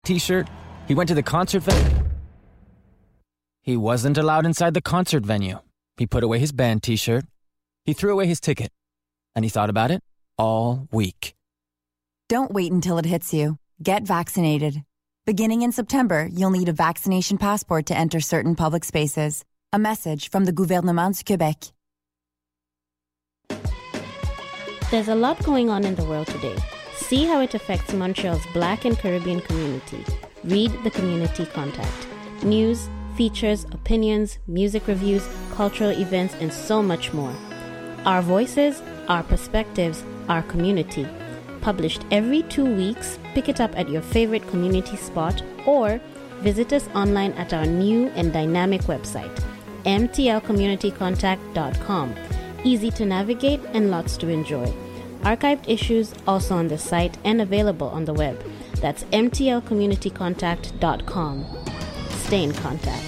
t-shirt. He went to the concert venue. He wasn't allowed inside the concert venue. He put away his band t-shirt. He threw away his ticket. And he thought about it all week. Don't wait until it hits you. Get vaccinated. Beginning in September, you'll need a vaccination passport to enter certain public spaces. A message from the Gouvernement du Québec. There's a lot going on in the world today. See how it affects Montreal's Black and Caribbean community. Read the Community Contact. News, features, opinions, music reviews, cultural events, and so much more. Our voices, our perspectives, our community. Published every 2 weeks, pick it up at your favorite community spot or visit us online at our new and dynamic website, mtlcommunitycontact.com. Easy to navigate and lots to enjoy. Archived issues also on the site and available on the web. That's mtlcommunitycontact.com. Stay in contact.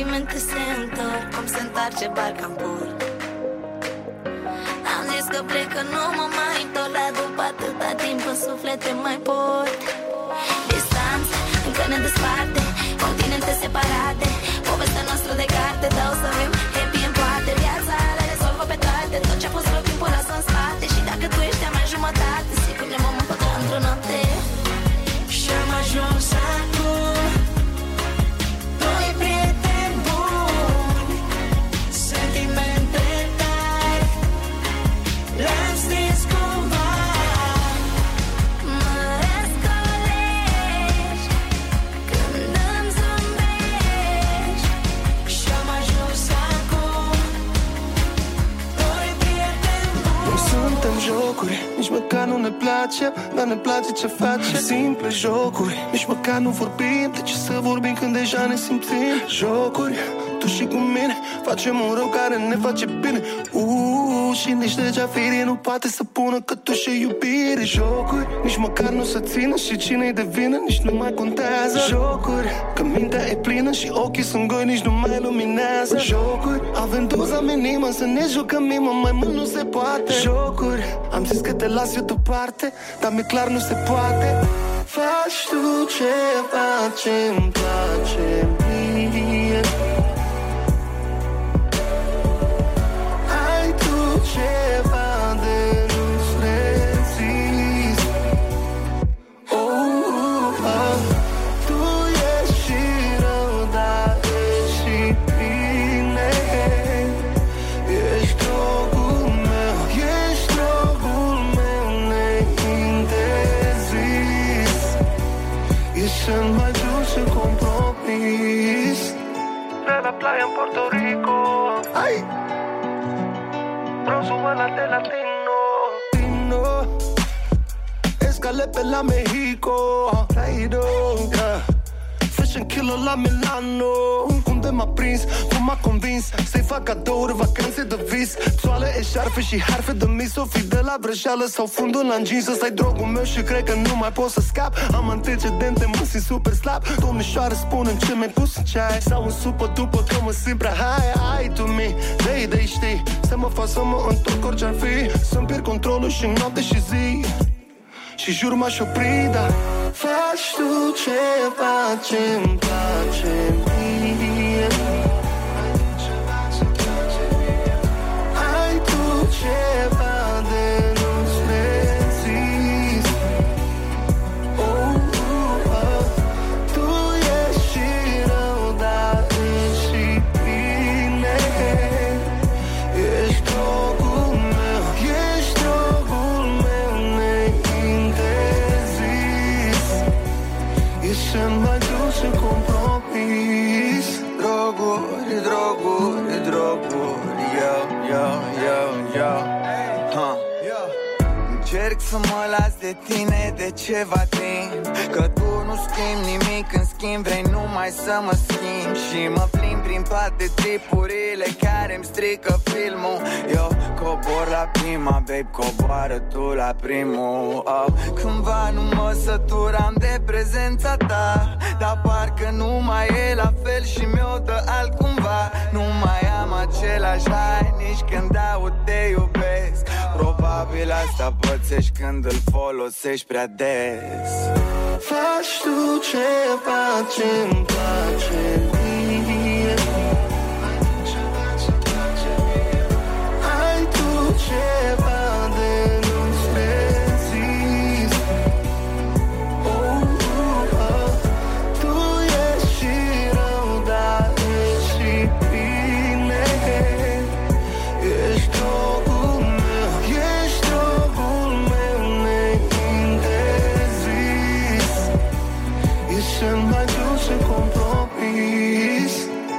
sentimente se întorc, cum se întoarce barca în port. Am zis că plec, că nu mă mai întorc, dar după atâta timp în suflet te mai port. Distanțe încă ne desparte, continente separate, povestea noastră de carte, dar o să avem happy în poate. Viața le rezolvă pe toate, tot ce-a fost rău timpul lasă în spate. Și dacă tu ești a mea jumătate, sigur ne vom împăca într-o noapte. Și-am ajuns acum, doi prieteni buni, sentimente tari, le-am stins cumva. Mă răscolești când îmi zâmbești. Și-am ajuns acum, doi prieteni buni. Nu suntem jocuri, nici măcar nu ne place, dar ne place ce face. Simple jocuri, nici măcar nu vorbim. De ce să vorbim când deja ne simțim? Jocuri, tu și cu mine facem un rău care ne face bine. Și nici degeaba nu poate să pună că tu și iubire. Jocuri, nici măcar nu se țină și cine-i de vină nici nu mai contează. Jocuri, că mintea e plină și ochii sunt goi, nici nu mai luminează. Jocuri, avem doza minimă să ne jucăm mimă, mai mult nu se poate. Jocuri, am zis că te las eu deoparte, dar mi-e clar nu se poate. Faci tu ceva ce-mi place mie, ai tu ceva de nu-ți rezist. Tu ești și rău, dar ești și bine. Ești drogul meu, ești drogul meu neinterzis. Ești cel mai dulce compromis de la playa în Puerto Rico. Ai! Rosuela de latino, escalé pe la Mexico, traído, yeah. Fashion killer la Milano, unde m-a prins, cum m-a convins să-i fac cadouri, vacanțe de vis, țoale, eșarfe și harfe de mis. O fi de la vrăjeală sau fundul la jeans. Ăsta-i drogul meu și cred că nu mai pot să scap. Am antecedente, mă simt super slab. Domnișoară, spune-mi ce mi-ai pus în ceai, sau în supă după că mă simt prea high. Ai tu mi, de știi, să mă fac să mă întorc orice-ar fi, să-mi pierd controlul și noapte și zi. Și jur m-aș opri, dar faci tu ceva ce-mi place mie. Ai tu ceva de nu-ți rezist. Tu ești și rău, dar ești și bine. Ești drogul meu, ești drogul meu neinterzis. Ești cel mai dulce compromis. Droguri, droguri, droguri, yo. Încerc să mă las de tine de ceva timp, că tu nu schimbi nimic, în schimb vrei numai să mă schimbi. Și mă plimb prin toate tripurile care-mi strică filmul. Eu cobor la prima, babe, coboară tu la primul. Cândva nu mă săturam de prezența ta, dar parcă nu mai e la fel și mi-o dă altcumva. Nu mai am același hai nici când aud te iubesc. Probabil asta pățești când îl folosești prea des. Faci tu ceva ce-mi place mie. Ai tu ceva de nu-ți rezist. Tu ești și rău, dar ești și bine. Ești drogul meu, ești drogul meu neinterzis. Ești cel mai dulce compromis.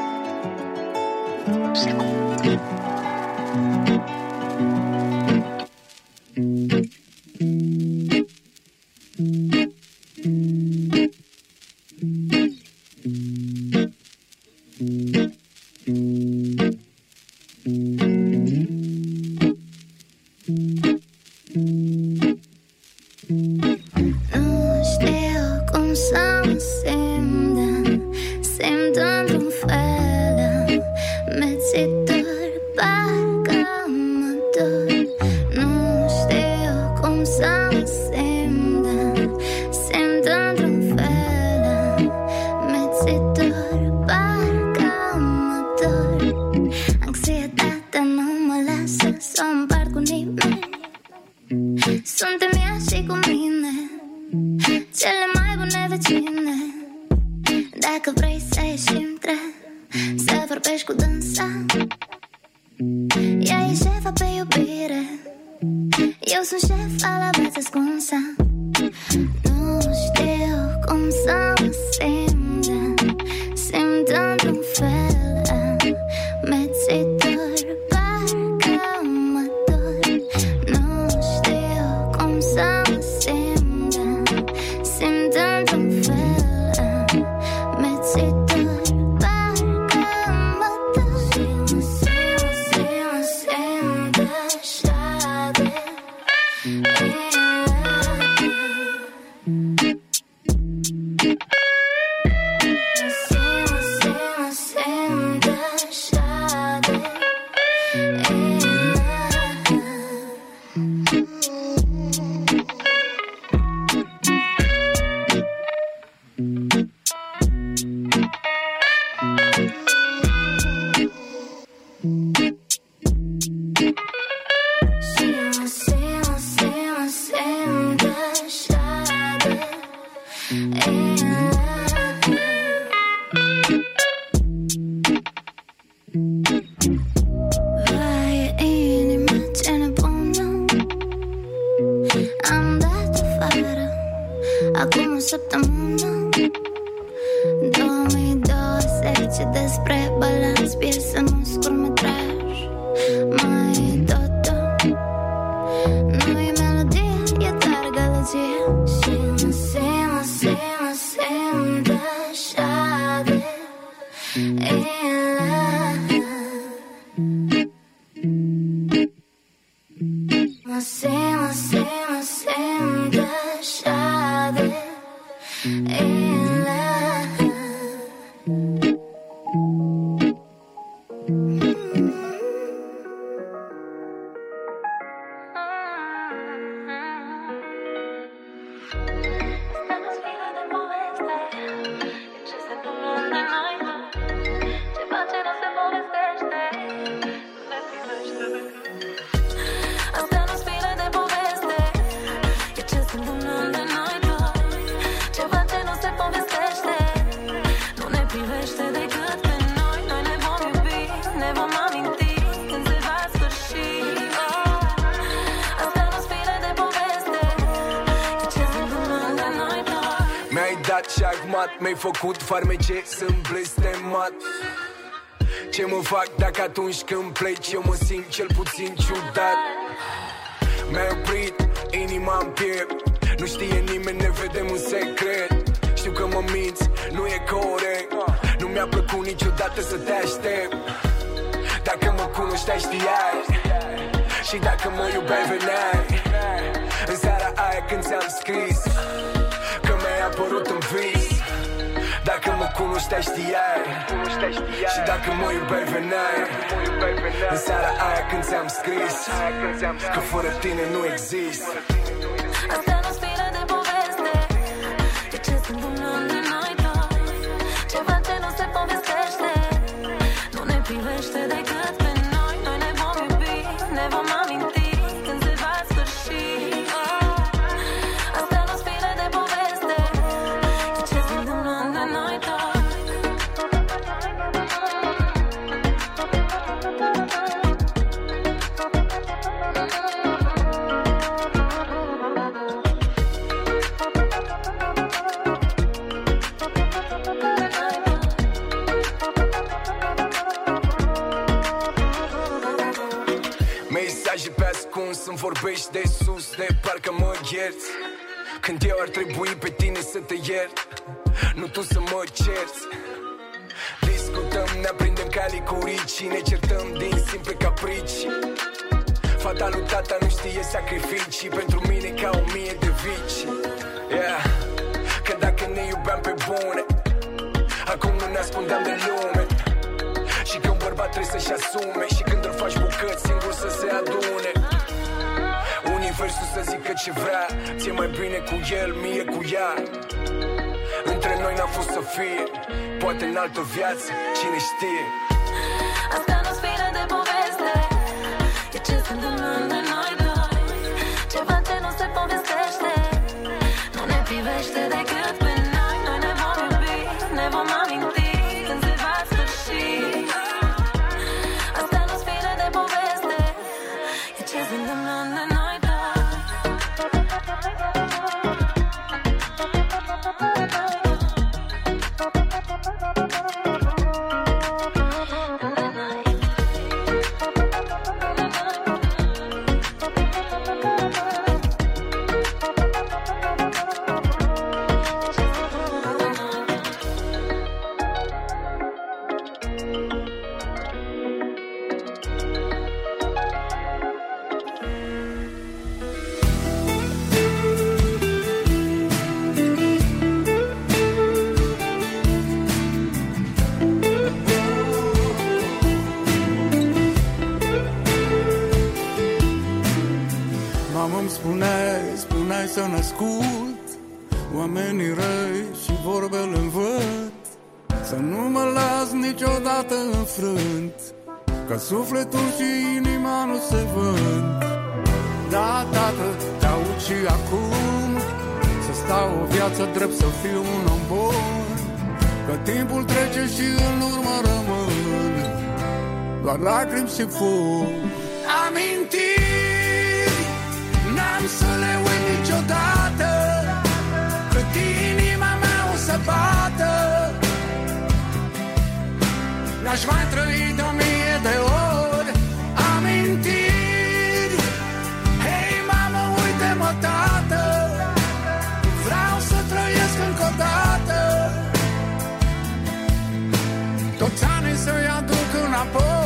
Nu știu cum să mă simt într-un fel Să vorbești cu dânsa. Ea e șefa pe iubire, eu sunt șef al aveți ascunsă. Nu știu cum să mă simt, simt într-un fel amețitor, parcă mă dor. Nu știu cum să mă simt, simt într-un fel amețitor, parcă mă dor. Simt așa de acum o săptămână, 2020, despre balans, piesă, nu scurtmetraj. Mai totul nu e melodie, e doar gălăgie. Și mă simt așa de mă simt așa de mi-ai făcut farmece, sunt blestemat. Ce mă fac dacă atunci când pleci eu mă simt cel puțin ciudat? Mi-ai oprit inima în piept, nu știe nimeni, ne vedem în secret. Știu că mă minți, nu e corect, nu mi-a plăcut niciodată să te aștept. Dacă mă cunoșteai știai, și dacă mă iubeai veneai în seara aia când ți-am scris că mi-ai apărut în vis. Dacă mă cunoșteai știai, și dacă mă iubeai veneai în seara aia când ți-am scris că fără tine nu exist. Asta nu-s fire de poveste, e ce se întâmplă între noi doi. Ceva ce nu se povestește, nu ne privește decât pe noi. Noi ne vom iubi, ne vom aminti când se va sfârși. Asta nu-s fire de poveste, e ce se întâmplă între noi doi. Mesaje pe ascuns, îmi vorbești de sus, de parcă mă ierți, când eu ar trebui pe tine să te iert, nu tu să mă cerți. Discutăm, ne aprindem ca licurici, ne certăm din simple caprici. Fata lui tata nu știe sacrificii, pentru mine ca 1000 de vici. Yeah. Că dacă ne iubeam pe bune, acum nu ne ascundeam de lume. Și că un bărbat trebuie să-și asume, și când îl faci bucăți, singur să se adune. Universul să zică ce vrea, ție mai bine cu el, mie cu ea. Între noi n-a fost să fie, poate în altă viață, cine știe. Asta nu-s fire de poveste, e ce se întâmplă între noi doi. Ceva ce nu se povestește, nu ne privește decât pe noi. Noi ne vom iubi, ne vom aminti când se va sfârși. hai să n-ascult oamenii răi și vorbele învăț, să nu mă las niciodată înfrânt, că sufletul și inima nu se vând. Da, tată, te aud și acum, să stau o viață drept, să fiu un om bun, că timpul trece și în urmă rămân doar lacrimi și fum. Amintiri n-am să le uit niciodată, cât inima mea o să bată. N-aș mai trăi de 1000 de ori. Amintiri, hei mamă, uite-mă tată, vreau să trăiesc încă o dată, toți anii să-i aduc înapoi.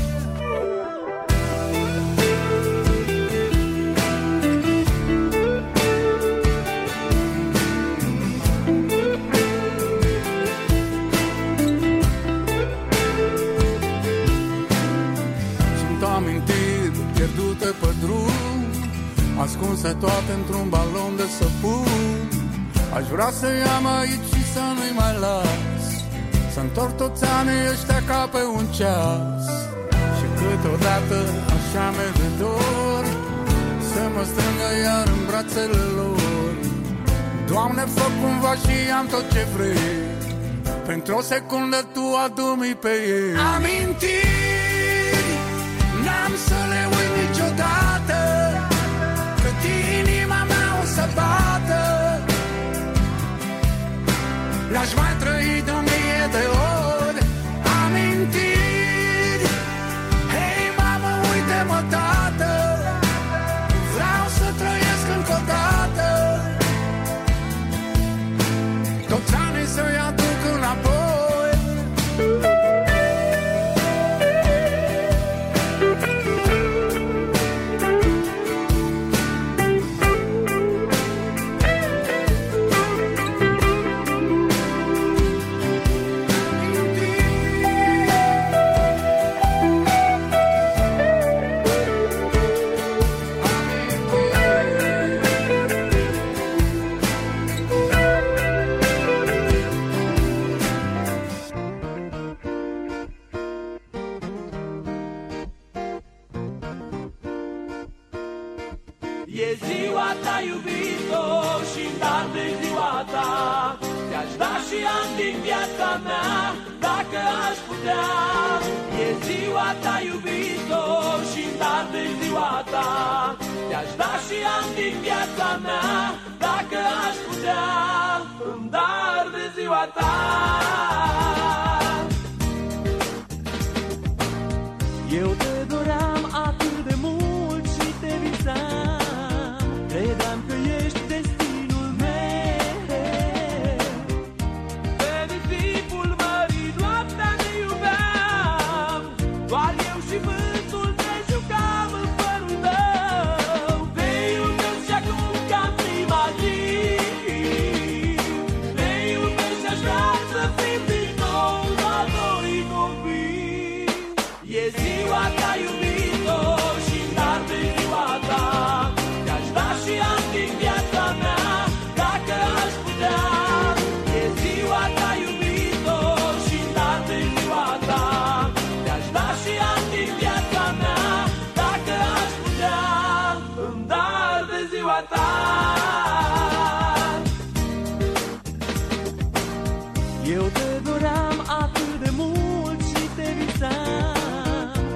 Pierdute pe drum, ascunse toate într-un balon de săpun. Aș vrea să-i am aici și să nu-i mai las, să întorc toți anii ăștia ca pe un ceas. Și câteodată așa mi-e de dor să mă strângă iar în brațele lor. Doamne, fă cumva și am tot ce vrei, pentru o secundă Tu adu-mi pe ei. Amintiri n-am să le uit niciodată, cât inima mea o să bată. L-aș mai trăi de 1000 de ori. Amintiri, hei mamă, uite-mă tată, vreau să trăiesc încă o dată, toți anii să-i aduc înapoi. E ziua ta, iubito, și-n dar de ziua ta te-aș da și ani din viața mea, dacă aș putea. E ziua ta, iubito, și-n dar de ziua ta te-aș da și ani din viața mea, dacă aș putea. Îmi dar de ziua ta. Eu te doream atât de mult și te visam, credeam că ești destinul meu. Pe nisipul mării noaptea ne iubeam, doar eu și vântul ne jucam în părul tău. Veiul meu și acum ca prima zi, ne iubești, aș vrea să fim din nou la noi copii. E ziua ta, iubito, și-n dar de ziua ta te-aș da și ani din viața mea, dacă aș putea. E ziua ta, iubito, și-n dar de ziua ta te-aș da și ani din viața mea, dacă aș putea. Îmi dar de ziua ta. Eu te doream atât de mult și te visam,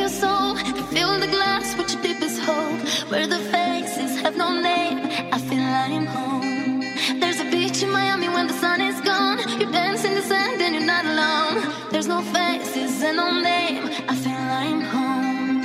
your soul, fill the glass with your deepest hope. Where the faces have no name, I feel I'm home. There's a beach in Miami when the sun is gone. You dance in the sand and you're not alone. There's no faces and no name, I feel I'm home.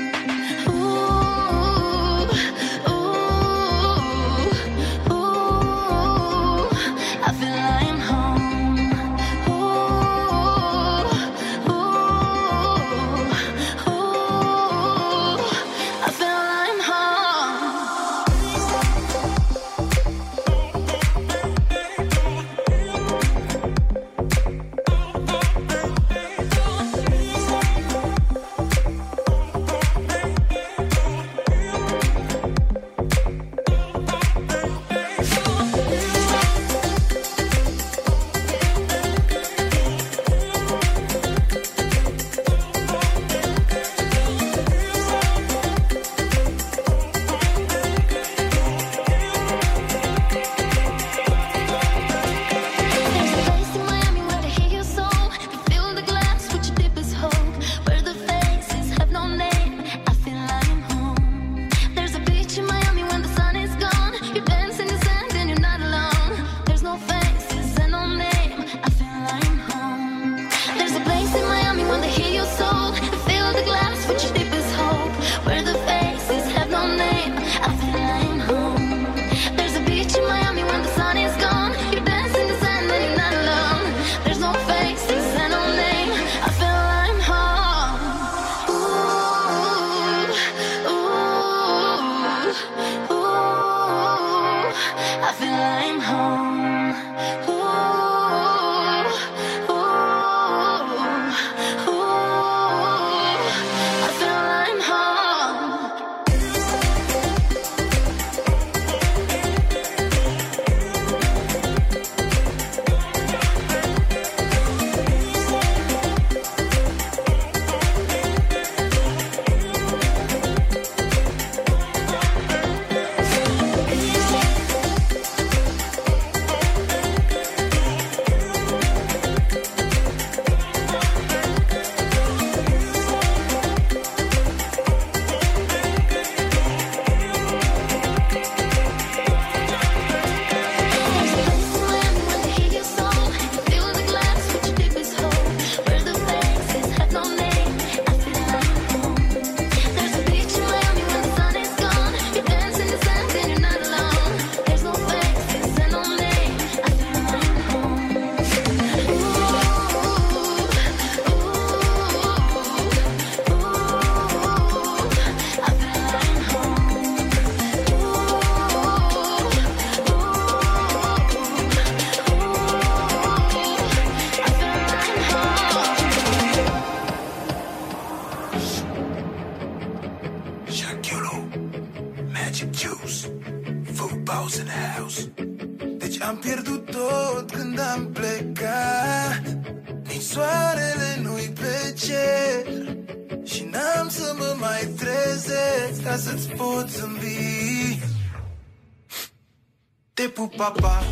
Papa.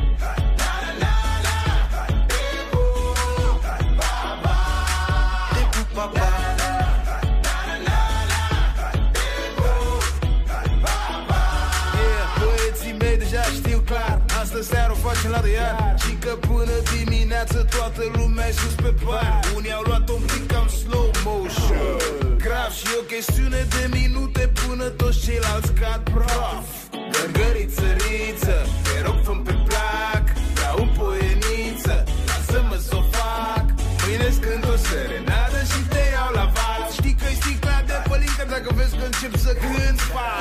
Seara facem la de iar și că până dimineață toată lumea e sus pe bani. Unii au luat un pic cam slow motion. Grav și o chestiune de minute până toți ceilalți cad praf. Gărgăriță, riță, te rog fă-mi pe plac. Vreau un poeniță, lasă-mă s-o fac. Mâine-s când o serenadă și te iau la val. Știi că-i sticla de pălincă dacă vezi că încep să cânti fac.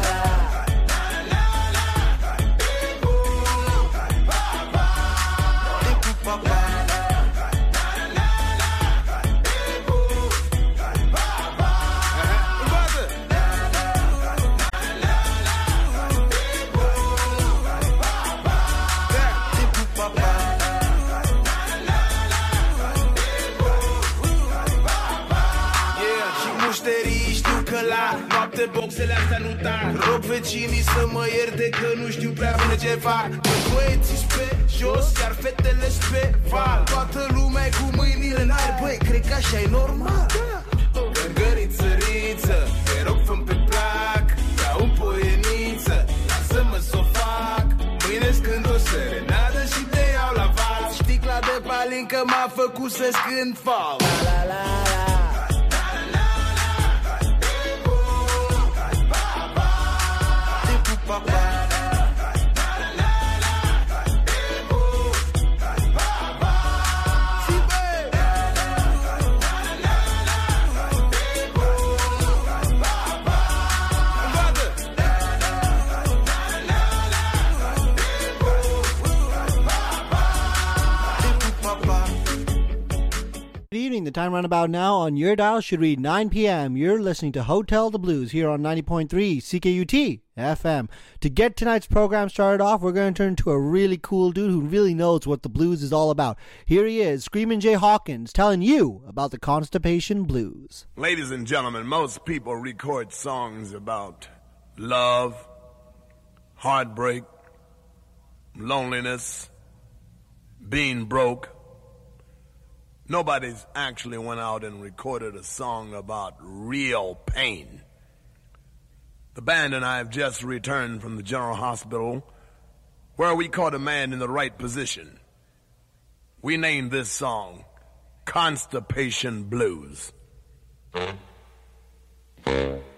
Boxele astea nu tac. Rog vecinii să mă ierte că nu știu prea bine ce fac. Băieții pe jos, iar fetele pe val. Toată lumea e cu mâinile în aer. Băi, cred că așa e normal. Gărgăriță, poieniță. Te rog, fă-mi pe plac, ca un poieniță. Lasă-mă s-o fac, mâine-ți cânt o serenadă și te iau la val. Sticla de palincă m-a făcut să-ți cânt fal. La la la la. Good evening. The time roundabout now on your dial should read 9 p.m. You're listening to Hotel the Blues here on 90.3 CKUT FM. To get tonight's program started off, we're going to turn to a really cool dude who really knows what the blues is all about. Here he is, Screamin' Jay Hawkins, telling you about the Constipation Blues. Ladies and gentlemen, most people record songs about love, heartbreak, loneliness, being broke. Nobody's actually went out and recorded a song about real pain. The band and I have just returned from the General Hospital where we caught a man in the right position. We named this song Constipation Blues.